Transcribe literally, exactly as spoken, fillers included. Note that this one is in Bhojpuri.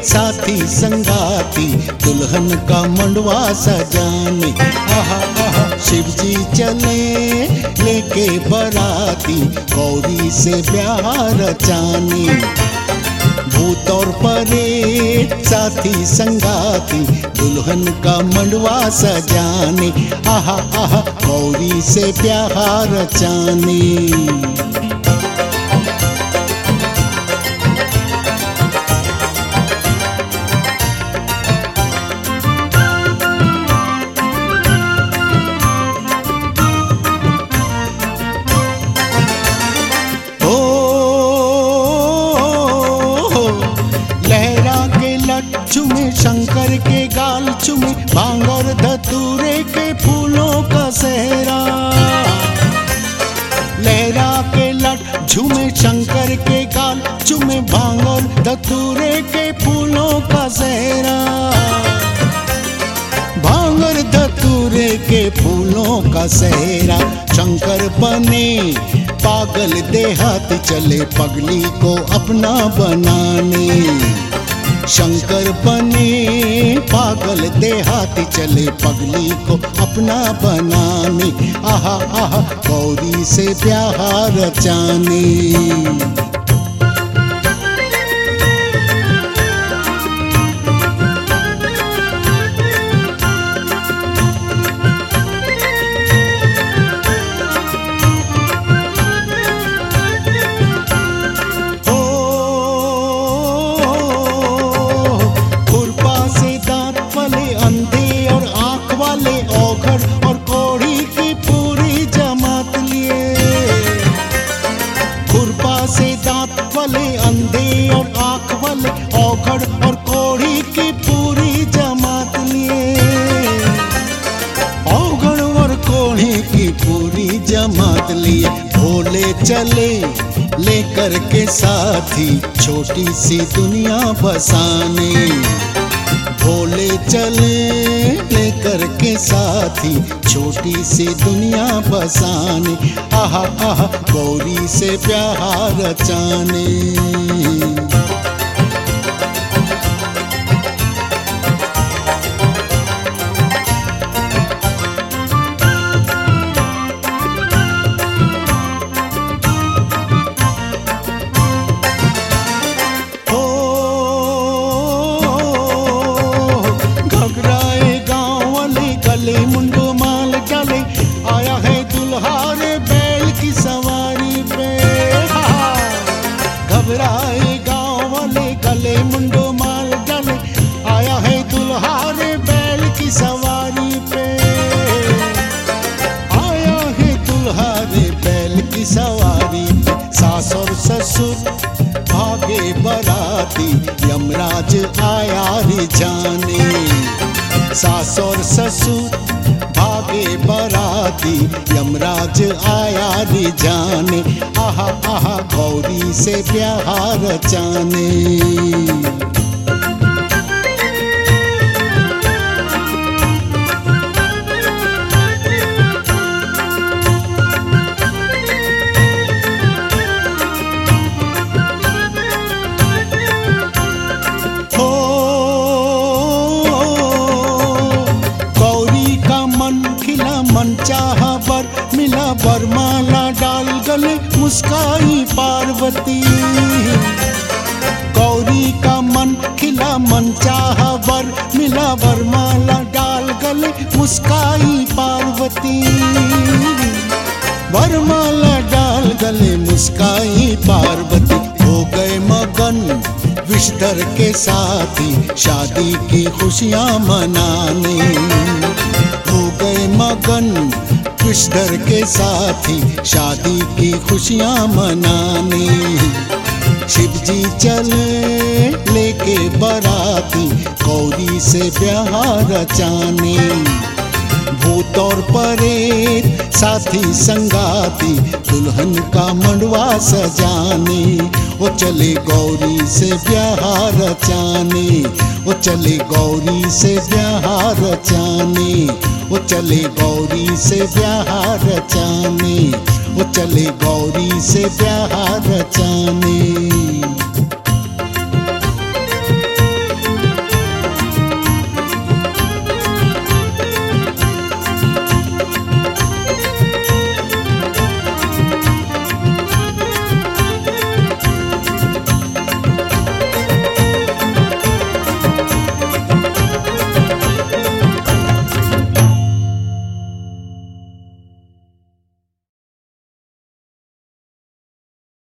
साथी संगाती दुल्हन का मंडवा सजाने। आहा आहा शिव जी चले लेके बराती गौरी से ब्याह रचाने। भूत और परेत साथी संगाती दुल्हन का मंडवा सजाने। आहा आहा गौरी से ब्याह रचाने। चुमे शंकर के गाल चुमे भांग और धतूरे के फूलों का सेहरा। लहरा के लट झूमे शंकर के गाल चुमे भांग और धतूरे के फूलों का सेहरा। भांग और धतूरे के फूलों का सेहरा। शंकर बने पागल देहात चले पगली को अपना बनाने। शंकर बने पागल देहाती चले पगली को अपना बनाने। आहा आहा गौरी से ब्याह रचाने। और कोढ़ी की पूरी जमात लिए। खुरपा से दांत वाले अंधे और आंख वाले औखड़ और कोढ़ी की पूरी जमात लिए। औखड़ और कोढ़ी की पूरी जमात लिए। भोले चले लेकर के साथी छोटी सी दुनिया बसाने। भोले चले लेकर के साथी छोटी सी दुनिया बसाने। आहा आहा गौरी से ब्याह रचाने। मुंडो माल डाले आया है दुल्हारे बैल की सवारी पे। घबराए गाँव वाले गले मुंडो माल डाले आया है दुल्हारे बैल की सवारी पे। आया है दुल्हारे बैल की सवारी पे। सास और ससुर भागे बराती यमराज आया रे जाने। सास और ससुर भागे बराती यमराज आया रे जाने। आहा आहा गौरी से ब्याह रचाने। मन चाहा बर मिला बरमाला डाल गले मुस्काई पार्वती। गौरी का मन खिला मन चाहा बर मिला बरमाला डाल गले मुस्काई पार्वती। बरमाला डाल गले मुस्काई पार्वती। हो गए मगन विषधर के साथी शादी की खुशियां मनाने। हो गए मगन विषधर के साथी शादी की खुशियां मनाने। शिव जी चले लेके बराती गौरी से ब्याह रचाने। भूत और परेत साथी संगाती दुल्हन का मंडवा सजाने। वो चले गौरी से ब्याह रचाने। वो चले गौरी से ब्याह रचाने। वो चले गौरी से ब्याह रचाने। वो चले गौरी से ब्याह रचाने।